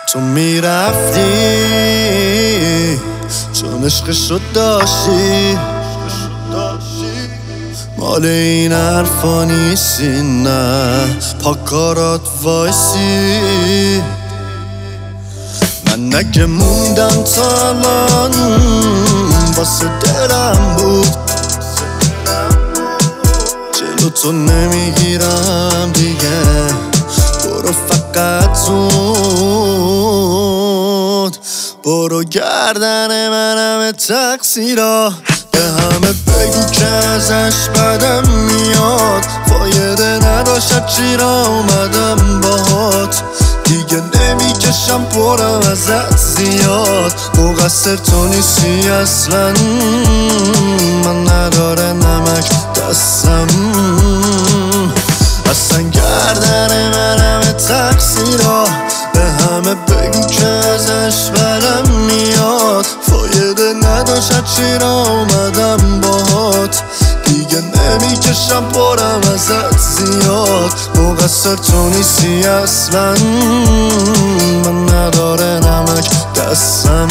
تو میرفتی چون عشقشو داشتی، مال این حرفا نیستی، نه پا کارات وایسی. من نگه موندم تا الان واسه دلم بود، جلو تو نمیگیرم دیگه، برو فقط زود برو. گردن منم تقصیرا، به همه بگو که ازش بدم میاد، فایده نداشت چی را اومدم باهات، دیگه نمیکشم پرم ازت زیاد، مقصر تو نیستی اصلا، من نداره نمک دستم، اصلا گردن منم تقصیرا، به همه بگو که ازش بدم میاد، فایده نداشت چی را اومدم باهات، دیگه نمیکشم پرم ازت زیاد، مقصر تو نیستی اصلا، من نداره نمک دستم.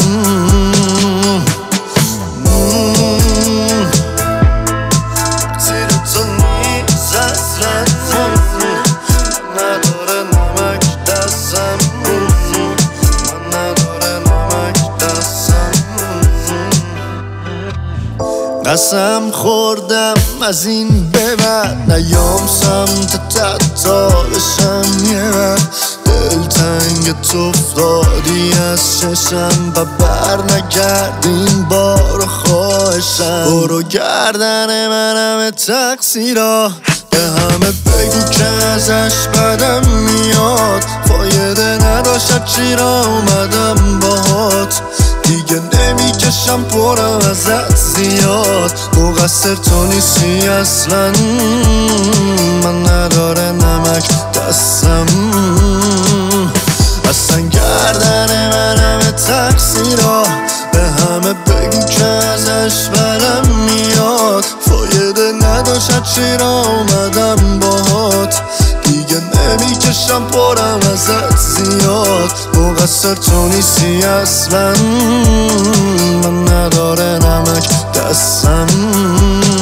قسم خوردم از این به بعد نیام سمت تا بشم یه وقت، دلتنگ تو افتادی از چشم و بر نگردین بار خواهشم، برو. گردن منم تقصیرا، به همه بگو که ازش بدم میاد، فایده نداشت چی را اومدم باهات، دیگه نمیکشم پرم ازت زیاد، مقصر تو نیستی اصلا، من نداره نمک دستم، اصلا گردن منم تقصیرا، به همه بگو که ازش بدم میاد، فایده نداشت چی را اومدم باهات، دیگه نمیکشم پرم ازت زیاد، مقصر تو نیستی اصلا، من نداره نمک دستم.